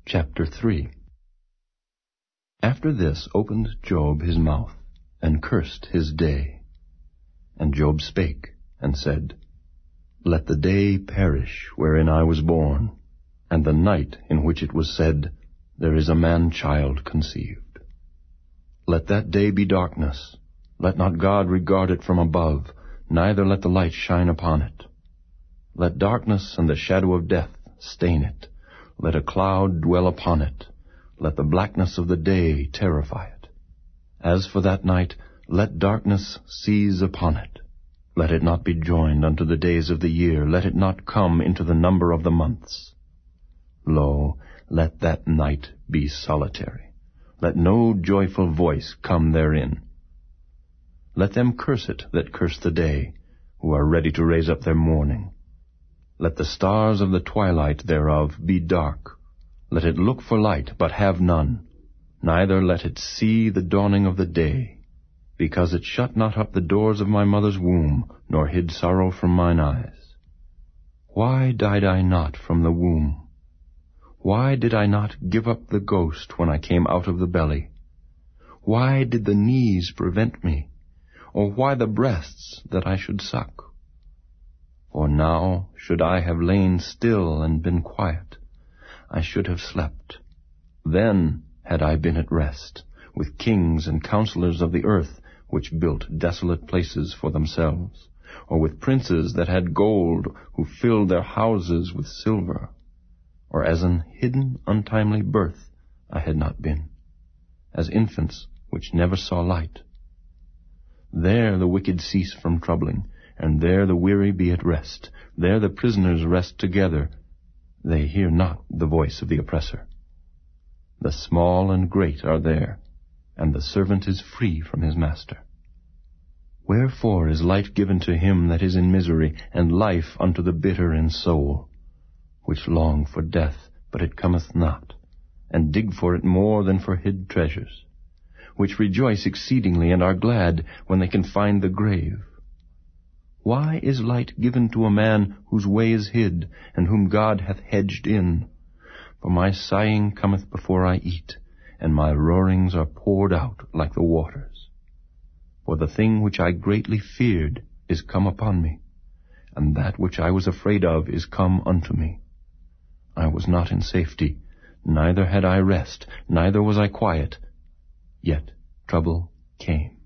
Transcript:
Chapter 3. After this opened Job his mouth, and cursed his day. And Job spake, and said, Let the day perish wherein I was born, and the night in which it was said, There is a man-child conceived. Let that day be darkness, let not God regard it from above, neither let the light shine upon it. Let darkness and the shadow of death stain it. Let a cloud dwell upon it. Let the blackness of the day terrify it. As for that night, let darkness seize upon it. Let it not be joined unto the days of the year. Let it not come into the number of the months. Lo, let that night be solitary. Let no joyful voice come therein. Let them curse it that curse the day, who are ready to raise up their mourning. Let the stars of the twilight thereof be dark. Let it look for light, but have none. Neither let it see the dawning of the day. Because it shut not up the doors of my mother's womb, nor hid sorrow from mine eyes. Why died I not from the womb? Why did I not give up the ghost when I came out of the belly? Why did the knees prevent me? Or why the breasts that I should suck? For now should I have lain still and been quiet, I should have slept. Then had I been at rest, with kings and counselors of the earth, which built desolate places for themselves, or with princes that had gold, who filled their houses with silver. Or as an hidden untimely birth I had not been, as infants which never saw light. There the wicked cease from troubling, and there the weary be at rest. There the prisoners rest together. They hear not the voice of the oppressor. The small and great are there, and the servant is free from his master. Wherefore is light given to him that is in misery, and life unto the bitter in soul, which long for death, but it cometh not, and dig for it more than for hid treasures, which rejoice exceedingly, and are glad when they can find the grave. Why is light given to a man whose way is hid, and whom God hath hedged in? For my sighing cometh before I eat, and my roarings are poured out like the waters. For the thing which I greatly feared is come upon me, and that which I was afraid of is come unto me. I was not in safety, neither had I rest, neither was I quiet, yet trouble came.